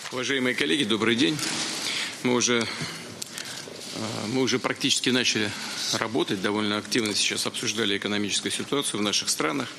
Уважаемые коллеги, добрый день. Мы уже практически начали работать, довольно активно сейчас обсуждали экономическую ситуацию в наших странах,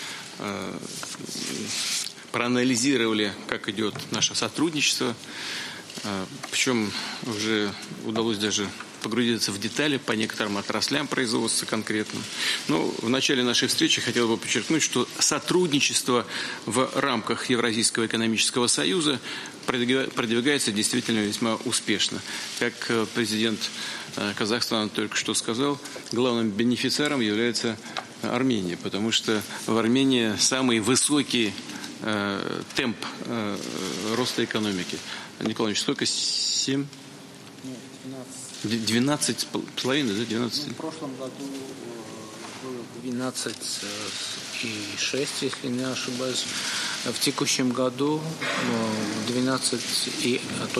проанализировали, как идет наше сотрудничество, причем уже удалось даже погрузиться в детали по некоторым отраслям производства конкретно. Но в начале нашей встречи хотел бы подчеркнуть, что сотрудничество в рамках Евразийского экономического союза продвигается действительно весьма успешно. Как президент Казахстана только что сказал, главным бенефициаром является Армения, потому что в Армении самый высокий темп роста экономики. Николай Ильич, сколько? 7? 12,5, да? 12. В прошлом году было 12,6, если не ошибаюсь. В текущем году 12,1.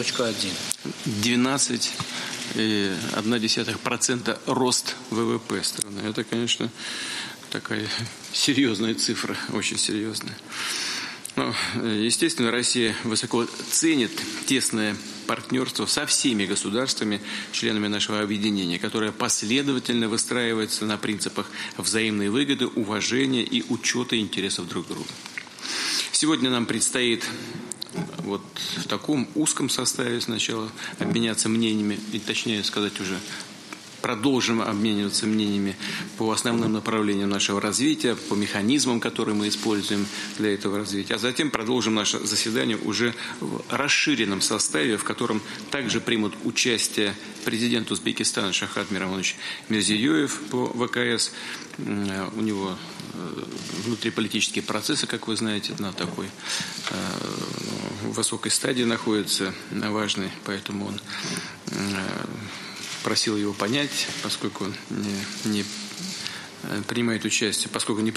12,1% рост ВВП страны. Это, конечно, такая серьезная цифра, очень серьезная. Но, естественно, Россия высоко ценит тесное партнерство со всеми государствами, членами нашего объединения, которое последовательно выстраивается на принципах взаимной выгоды, уважения и учета интересов друг друга. Сегодня нам предстоит вот в таком узком составе сначала обменяться мнениями, и точнее сказать уже продолжим обмениваться мнениями по основным направлениям нашего развития, по механизмам, которые мы используем для этого развития. А затем продолжим наше заседание уже в расширенном составе, в котором также примут участие президент Узбекистана Шавкат Миромонович Мирзиёев по ВКС. У него внутриполитические процессы, как вы знаете, на такой высокой стадии находится, важной, поэтому он просил его понять, поскольку он не принимает участие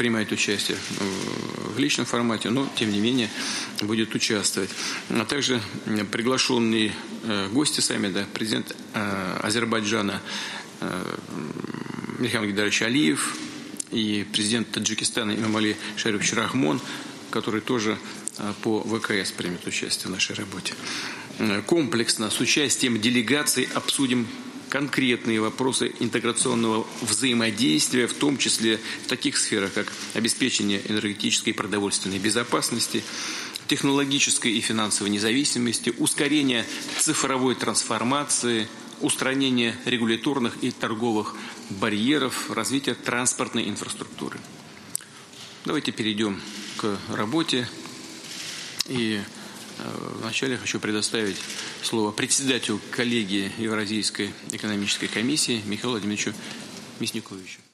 в личном формате, но тем не менее будет участвовать. А также приглашенные гости саммита, президент Азербайджана Ильхам Гейдарович Алиев и президент Таджикистана Эмомали Шарипович Рахмон, который тоже по ВКС примет участие в нашей работе. Комплексно с участием делегаций обсудим конкретные вопросы интеграционного взаимодействия, в том числе в таких сферах, как обеспечение энергетической и продовольственной безопасности, технологической и финансовой независимости, ускорение цифровой трансформации, устранение регуляторных и торговых барьеров, развитие транспортной инфраструктуры. Давайте перейдем к работе. И вначале хочу предоставить слово председателю коллегии Евразийской экономической комиссии Михаилу Владимировичу Мясниковичу.